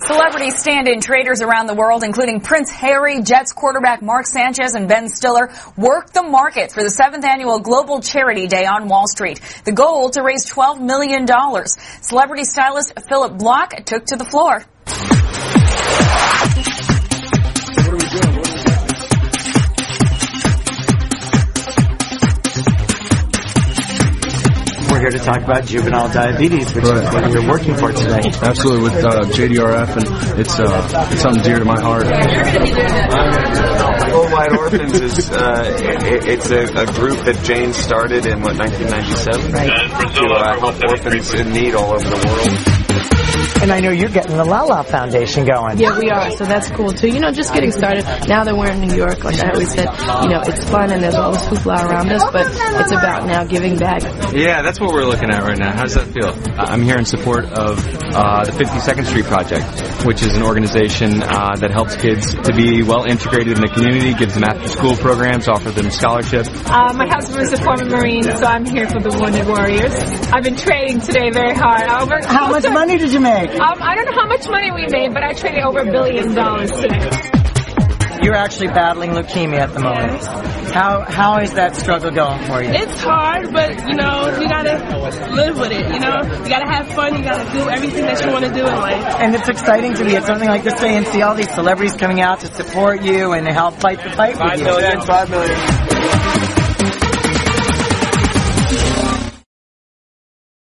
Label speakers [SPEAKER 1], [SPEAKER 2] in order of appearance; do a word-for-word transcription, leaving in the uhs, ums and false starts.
[SPEAKER 1] Celebrity stand-in traders around the world, including Prince Harry, Jets quarterback Mark Sanchez, and Ben Stiller, worked the market for the seventh annual Global Charity Day on Wall Street. The goal to raise twelve million dollars. Celebrity stylist Philip Block took to the floor.
[SPEAKER 2] What are we doing? What are we doing?
[SPEAKER 3] We're here to talk about juvenile diabetes, which right. is what you're working for today.
[SPEAKER 2] Absolutely, with uh, J D R F, and it's, uh, it's something dear to my heart.
[SPEAKER 4] Worldwide Orphans is uh, it, it's a, a group that Jane started in what nineteen ninety-seven right. to uh, help orphans in need all over the world.
[SPEAKER 3] And I know you're getting the Lala Foundation going.
[SPEAKER 5] Yeah, we are, so that's cool too. You know, just getting started. Now that we're in New York, like I always said, you know, it's fun and there's all this hoopla around us, but it's about now giving back.
[SPEAKER 6] Yeah, that's what we're looking at right now. How does that feel? I'm here in support of uh, the fifty-second Street Project, which is an organization uh, that helps kids to be well integrated in the community, gives them after-school programs, offers them scholarships.
[SPEAKER 7] Uh, my husband was a former Marine, so I'm here for the Wounded Warriors. I've been trading today very hard. Over
[SPEAKER 3] How much money did you make?
[SPEAKER 7] Um, I don't know how much money we made, but I traded over a billion dollars today.
[SPEAKER 3] You're actually battling leukemia at the moment. How how is that struggle going for you?
[SPEAKER 5] It's hard, but, you know, you gotta live with it, you know? You gotta have fun, you gotta do everything that you want to do in life.
[SPEAKER 3] And it's exciting to be at something like this day and see all these celebrities coming out to support you and help fight the fight with you.
[SPEAKER 4] Five million, five million.